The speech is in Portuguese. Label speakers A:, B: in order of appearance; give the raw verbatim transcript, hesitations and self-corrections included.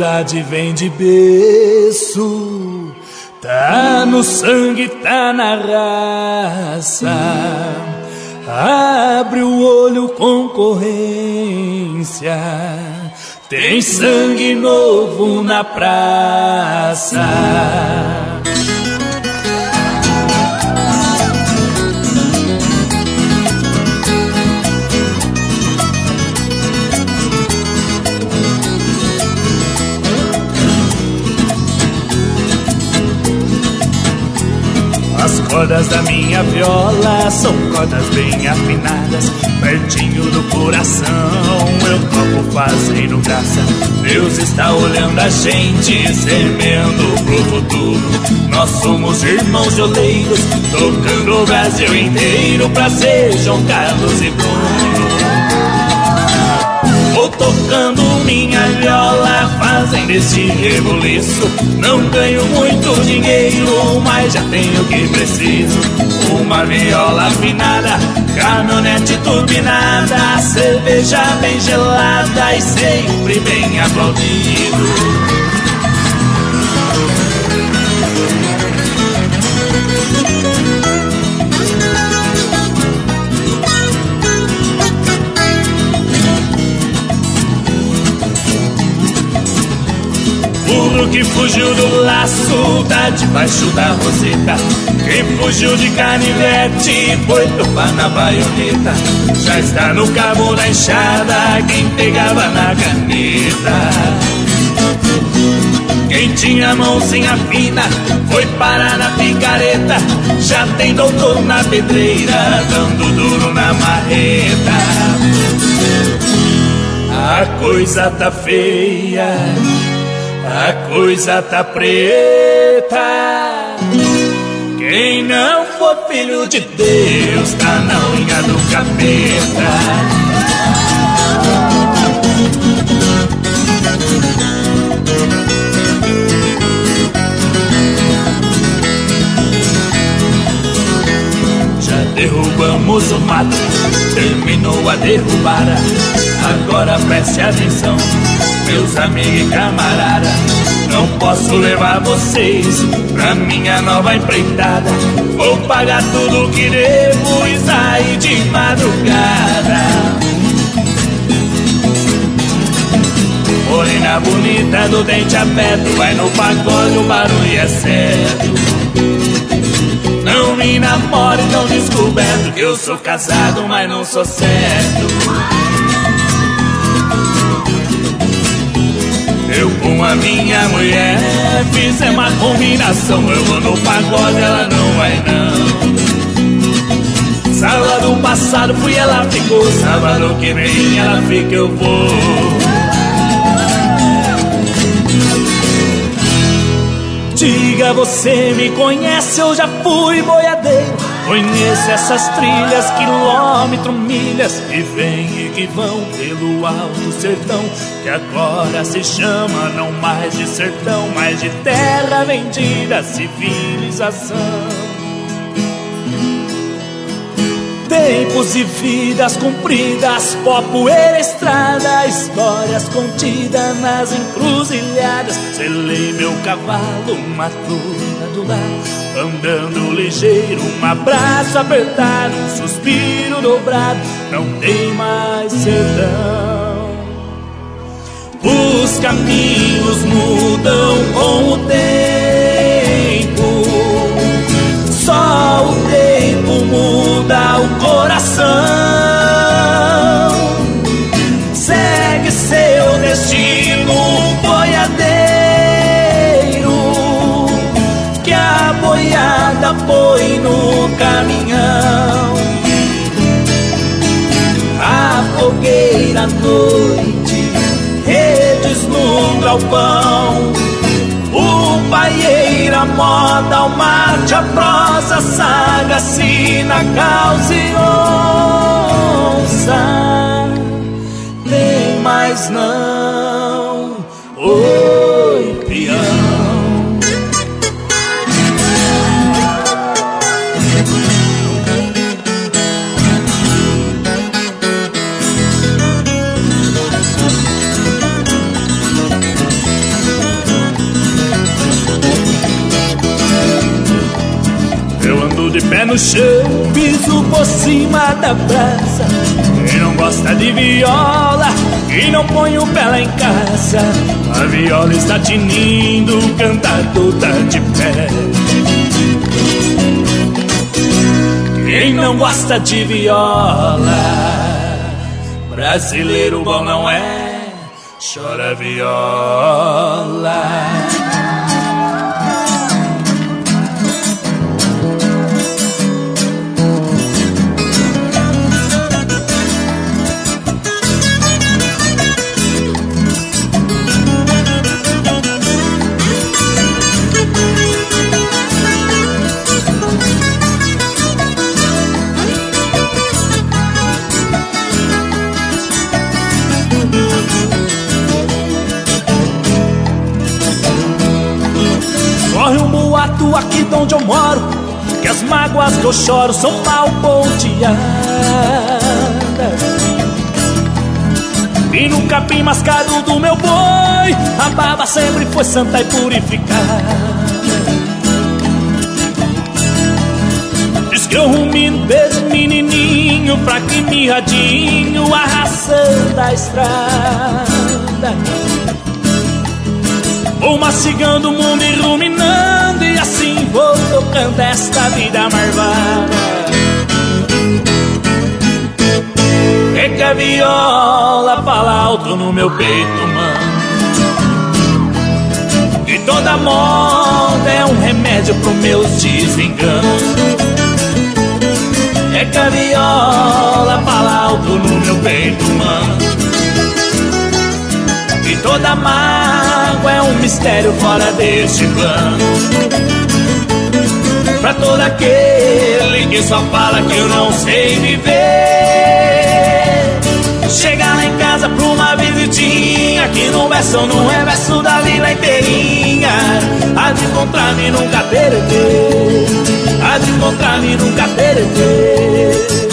A: saudade vem de berço, tá no sangue, tá na raça. Abre o olho, concorrência, tem sangue novo na praça. As cordas da minha viola são cordas bem afinadas, pertinho do coração eu toco fazendo graça. Deus está olhando a gente, semeando pro futuro. Nós somos irmãos violeiros, tocando o Brasil inteiro pra ser João Carlos e Bruno. Vou tocando minha viola, fazendo esse rebuliço. Não ganho muito dinheiro, mas já tenho o que preciso. Uma viola afinada, caminhonete turbinada, cerveja bem gelada e sempre bem aplaudido. Burro que fugiu do laço, tá debaixo da roseta. Quem fugiu de canivete foi topar na baioneta. Já está no cabo da enxada quem pegava na caneta. Quem tinha mãozinha fina foi parar na picareta. Já tem doutor na pedreira, dando duro na marreta. A coisa tá feia, a coisa tá preta. Quem não for filho de Deus tá na unha do capeta. Já derrubamos o mato, terminou a derrubada. Agora preste atenção, meus amigos e camarada, não posso levar vocês pra minha nova empreitada. Vou pagar tudo que devo e sair de madrugada. Morena bonita do dente aberto, vai no pagode, o barulho é certo. Não me namore tão descoberto, que eu sou casado, mas não sou certo. Eu com a minha mulher fizemos uma combinação. Eu vou no pagode, ela não vai não. Sábado passado fui, ela ficou. Sábado que vem ela fica, eu vou. Diga, você me conhece, eu já fui boiadeiro. Conheço essas trilhas, quilômetro, milhas, que vêm e que vão pelo alto sertão, que agora se chama não mais de sertão, mas de terra vendida, civilização. Tempos e vidas cumpridas, pó, poeira, estrada, histórias contidas nas encruzilhadas. Selei meu cavalo, uma turma do lar, andando ligeiro, um abraço apertado, um suspiro dobrado, não tem mais sertão. Os caminhos mudam com o tempo, só o tempo muda o coração. Segue seu destino, boiadeiro, que a boiada põe no caminhão. A fogueira à noite redeslumbra o pão. O paieiro, a moda, o mate, a prosa, a saga, sina, causa e onça. Tem mais não, oi peão. pé no chão, piso por cima da brasa. Quem não gosta de viola, quem não põe o pé lá em casa, a viola está tinindo, o cantador tá de pé. Quem não gosta de viola, brasileiro bom não é, chora viola. Aqui de onde eu moro, que as mágoas que eu choro são mal ponteadas. E no capim mascado do meu boi, a baba sempre foi santa e purificada. Diz que eu rumino desde menininho, fraco e mirradinho, arrastando a estrada. Vou mastigando o mundo e ruminando, e assim vou tocando esta vida marvada. É que a viola fala alto no meu peito, mano, e toda moda é um remédio pros meus desenganos. É que a viola fala alto no meu peito, mano, e toda mágoa é um mistério fora deste plano. Pra todo aquele que só fala que eu não sei viver, chegar lá em casa pra uma visitinha, que no verso ou no reverso da vila inteirinha, há de encontrar-me nunca teretê, há de encontrar-me nunca teretê.